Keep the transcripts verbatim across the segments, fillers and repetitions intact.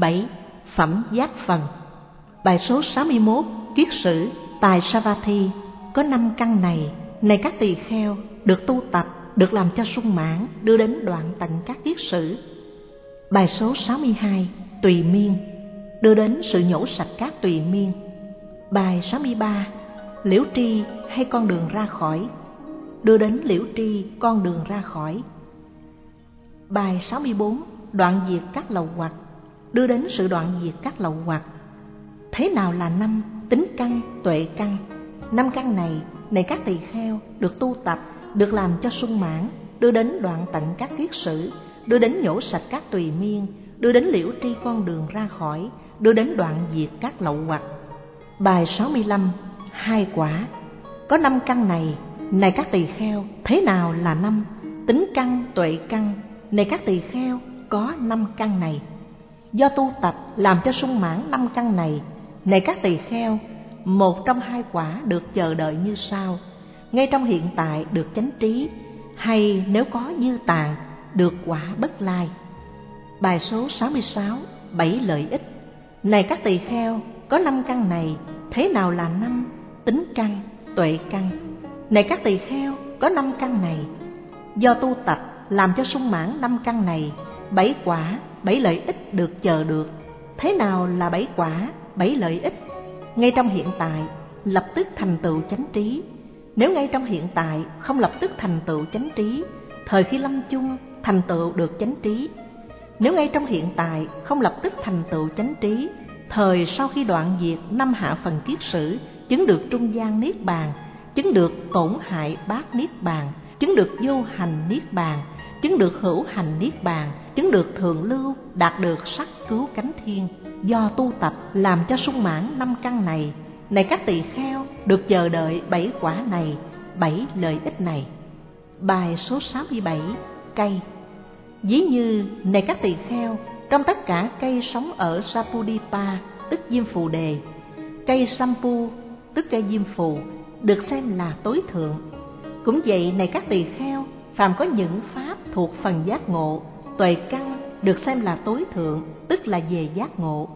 bảy. Phẩm giác phần. Bài số sáu mươi mốt, Kiết sử Tài Savatthi. Có năm căn này, này các tỳ kheo, được tu tập, được làm cho sung mãn, đưa đến đoạn tận các kiết sử. Bài số sáu mươi hai, Tùy miên. Đưa đến sự nhổ sạch các tùy miên. Bài sáu mươi ba, Liễu tri hay con đường ra khỏi. Đưa đến liễu tri, con đường ra khỏi. Bài sáu mươi bốn, Đoạn diệt các lậu hoặc. Đưa đến sự đoạn diệt các lậu hoặc. Thế nào là năm tính căn, tuệ căn? Năm căn này, này các tỳ kheo, được tu tập, được làm cho sung mãn, đưa đến đoạn tận các kiết sử, đưa đến nhổ sạch các tùy miên, đưa đến liễu tri con đường ra khỏi, đưa đến đoạn diệt các lậu hoặc. Bài sáu mươi lăm, Hai quả. Có năm căn này, này các tỳ kheo, thế nào là năm tính căn, tuệ căn? Này các tỳ kheo, có năm căn này. Do tu tập làm cho sung mãn năm căn này, này các tỳ kheo, một trong hai quả được chờ đợi như sau: ngay trong hiện tại được chánh trí, hay nếu có dư tàn được quả bất lai. Bài số sáu mươi sáu, Bảy lợi ích. Này các tỳ kheo, có năm căn này, thế nào là năm tính căn, tuệ căn? Này các tỳ kheo, có năm căn này. Do tu tập làm cho sung mãn năm căn này, bảy quả, bảy lợi ích được chờ được. Thế nào là bảy quả, bảy lợi ích? Ngay trong hiện tại lập tức thành tựu chánh trí. Nếu ngay trong hiện tại không lập tức thành tựu chánh trí, thời khi lâm chung thành tựu được chánh trí. Nếu ngay trong hiện tại không lập tức thành tựu chánh trí, thời sau khi đoạn diệt năm hạ phần kiết sử, chứng được trung gian niết bàn, chứng được tổn hại bát niết bàn, chứng được vô hành niết bàn, chứng được hữu hành niết bàn, chứng được thượng lưu, đạt được sắc cứu cánh thiên. Do tu tập làm cho sung mãn năm căn này, này các tỳ kheo, được chờ đợi bảy quả này, bảy lợi ích này. Bài số sáu mươi bảy, Cây. Ví như, này các tỳ kheo, trong tất cả cây sống ở Sapudipa, tức Diêm Phù Đề, cây Sampu, tức cây Diêm Phù, được xem là tối thượng. Cũng vậy, này các tỳ kheo, phàm có những pháp thuộc phần giác ngộ, tuệ căn được xem là tối thượng, tức là về giác ngộ.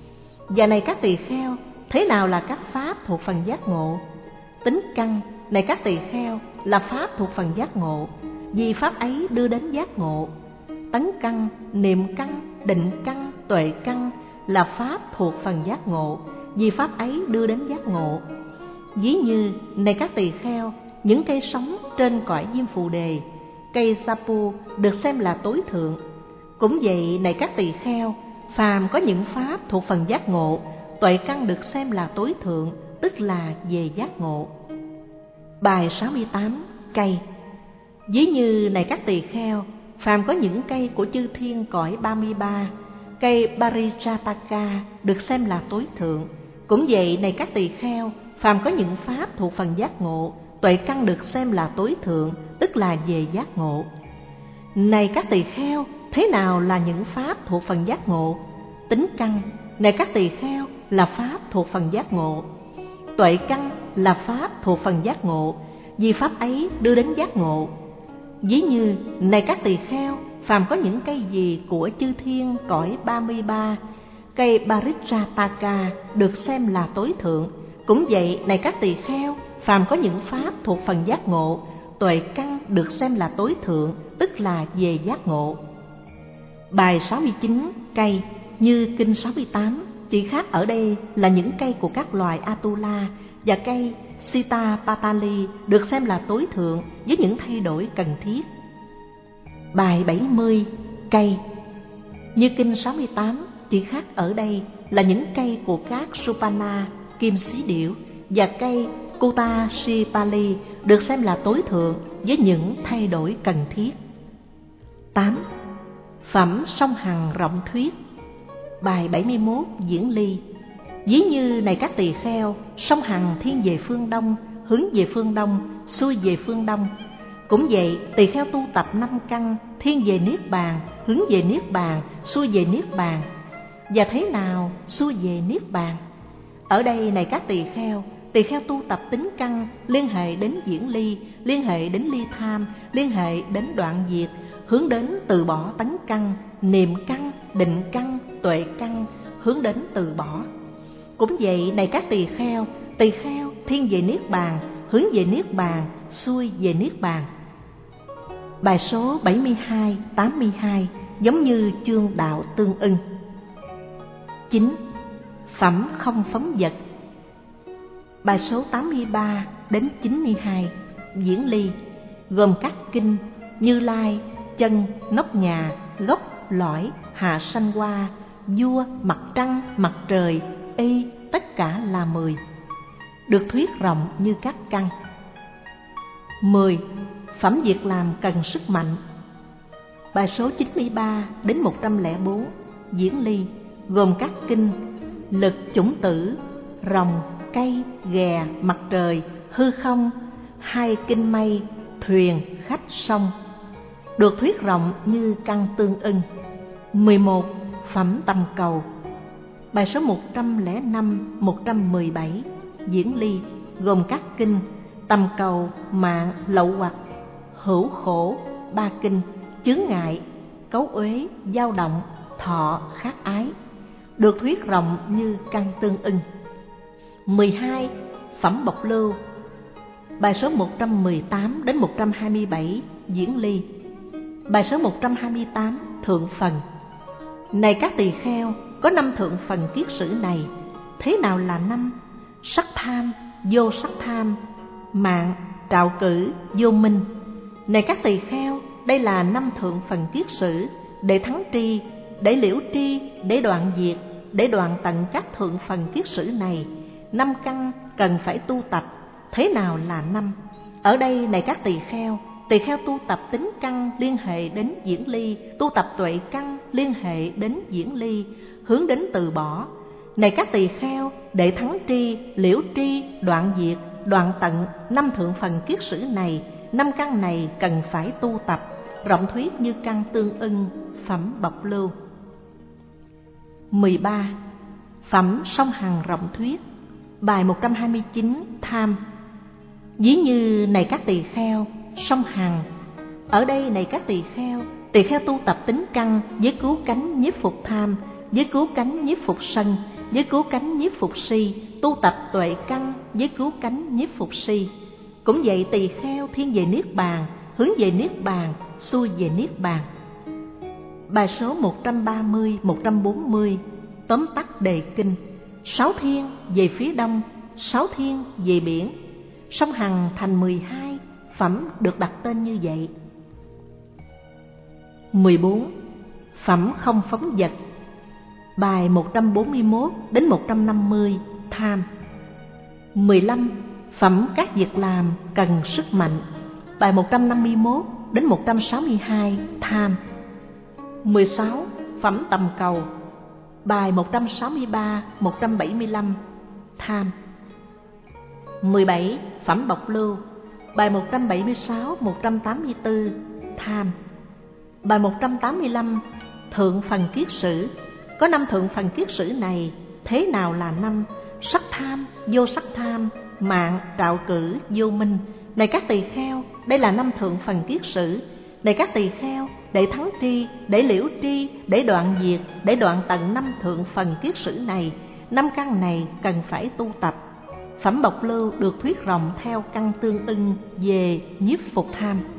Và này các tỳ kheo, thế nào là các pháp thuộc phần giác ngộ? Tính căn, này các tỳ kheo, là pháp thuộc phần giác ngộ, vì pháp ấy đưa đến giác ngộ. Tấn căn, niệm căn, định căn, tuệ căn là pháp thuộc phần giác ngộ, vì pháp ấy đưa đến giác ngộ. Ví như, này các tỳ kheo, những cây sống trên cõi Diêm Phù Đề, cây Sapu được xem là tối thượng. Cũng vậy, này các tỳ kheo, phàm có những pháp thuộc phần giác ngộ, tuệ căn được xem là tối thượng, tức là về giác ngộ. Bài sáu mươi tám, Cây. Ví như, này các tỳ kheo, phàm có những cây của chư thiên cõi ba mươi ba, cây Parijataka được xem là tối thượng. Cũng vậy, này các tỳ kheo, phàm có những pháp thuộc phần giác ngộ, tuệ căn được xem là tối thượng, tức là về giác ngộ. Này các tỳ kheo, thế nào là những pháp thuộc phần giác ngộ? Tính căn, này các tỳ kheo, là pháp thuộc phần giác ngộ. Tuệ căn là pháp thuộc phần giác ngộ, vì pháp ấy đưa đến giác ngộ. Ví như, này các tỳ kheo, phàm có những cây gì của chư thiên cõi ba mươi ba, cây Parijataka được xem là tối thượng. Cũng vậy, này các tỳ kheo, phàm có những pháp thuộc phần giác ngộ, tuệ căn được xem là tối thượng, tức là về giác ngộ. Bài sáu mươi chín, Cây. Như kinh sáu mươi tám, chỉ khác ở đây là những cây của các loài Atula và cây Sitapatali được xem là tối thượng với những thay đổi cần thiết. Bài bảy mươi, Cây. Như kinh sáu mươi tám, chỉ khác ở đây là những cây của các Supana, kim xí điểu và cây Kutasipali được xem là tối thượng với những thay đổi cần thiết. tám. Phẩm song hằng rộng thuyết. Bài bảy mươi mốt, Diễn ly. Ví như, này các tỳ kheo, song hằng thiên về phương đông, hướng về phương đông, xuôi về phương đông. Cũng vậy, tỳ kheo tu tập năm căn, thiên về niết bàn, hướng về niết bàn, xuôi về niết bàn. Và thế nào xuôi về niết bàn? Ở đây, này các tỳ kheo, tỳ kheo tu tập tính căn, liên hệ đến diễn ly, liên hệ đến ly tham, liên hệ đến đoạn diệt, hướng đến từ bỏ tấn căn, niệm căn, định căn, tuệ căn, hướng đến từ bỏ. Cũng vậy này các tỳ kheo, tỳ kheo thiên về niết bàn, hướng về niết bàn, xuôi về niết bàn. Bài số bảy mươi hai, tám mươi hai giống như chương đạo tương ưng. chín. Phẩm không phóng dật. Bài số tám mươi ba đến chín mươi hai diễn ly gồm các kinh Như Lai, chân, nóc nhà, gốc, lõi, hạ sanh hoa, vua, mặt trăng, mặt trời, y, tất cả là mười, được thuyết rộng như các căn. mười. Phẩm việc làm cần sức mạnh. Bài số chín mươi ba đến một trăm lẻ bốn diễn ly gồm các kinh lực, chủng tử, rồng, cây, ghè, mặt trời, hư không, hai kinh mây, thuyền, khách, sông, được thuyết rộng như căn tương ưng. mười một. Phẩm tầm cầu. Bài số một trăm lẻ năm, một trăm mười bảy diễn ly gồm các kinh tầm cầu, mạng, lậu hoặc, hữu khổ, ba kinh, chướng ngại, cấu uế, dao động, thọ, khát ái, được thuyết rộng như căn tương ưng. mười hai. Phẩm bộc lưu. Bài số một trăm mười tám đến một trăm hai mươi bảy diễn ly. Bài số một trăm hai mươi tám thượng phần. Này các tỳ kheo, có năm thượng phần kiết sử này. Thế nào là năm? Sắc tham, vô sắc tham, mạng, trạo cử, vô minh. Này các tỳ kheo, đây là năm thượng phần kiết sử, để thắng tri, để liễu tri, để đoạn diệt, để đoạn tận các thượng phần kiết sử này. Năm căn cần phải tu tập. Thế nào là năm? Ở đây này các tỳ kheo, tỳ kheo tu tập tính căn liên hệ đến diễn ly, tu tập tuệ căn liên hệ đến diễn ly, hướng đến từ bỏ. Này các tỳ kheo, để thắng tri, liễu tri, đoạn diệt, đoạn tận năm thượng phần kiết sử này, năm căn này cần phải tu tập, rộng thuyết như căn tương ưng, phẩm bộc lưu. mười ba. Phẩm song hằng rộng thuyết. Bài một trăm hai mươi chín tham. Ví như này các tỳ kheo, song hằng. Ở đây này các tỳ kheo, tỳ kheo tu tập tính căn với cứu cánh nhiếp phục tham, với cứu cánh nhiếp phục sân, với cứu cánh nhiếp phục si, tu tập tuệ căn với cứu cánh nhiếp phục si. Cũng vậy tỳ kheo thiên về niết bàn, hướng về niết bàn, xuôi về niết bàn. Bài số một trăm ba mươi, một trăm bốn mươi tóm tắt đề kinh. Sáu thiên về phía đông, sáu thiên về biển, song hằng thành mười hai, phẩm được đặt tên như vậy. mười bốn. Phẩm không phóng dật. Bài một trăm bốn mươi mốt đến một trăm năm mươi tham. mười lăm. Phẩm các việc làm cần sức mạnh. Bài một trăm năm mươi mốt đến một trăm sáu mươi hai tham. mười sáu. Phẩm tầm cầu. Bài một trăm sáu mươi ba, một trăm bảy mươi lăm tham. mười bảy. Phẩm bộc lưu. Bài một trăm bảy mươi sáu, một trăm tám mươi tư tham. Bài một trăm tám mươi lăm thượng phần kiết sử. Có năm thượng phần kiết sử này. Thế nào là năm? Sắc tham, vô sắc tham, mạng, trạo cử, vô minh. Này các tỳ kheo, đây là năm thượng phần kiết sử. Này các tỳ kheo, để thắng tri, để liễu tri, để đoạn diệt, để đoạn tận năm thượng phần kiết sử này, năm căn này cần phải tu tập. Phẩm bộc lưu được thuyết rộng theo căn tương ưng về nhiếp phục tham.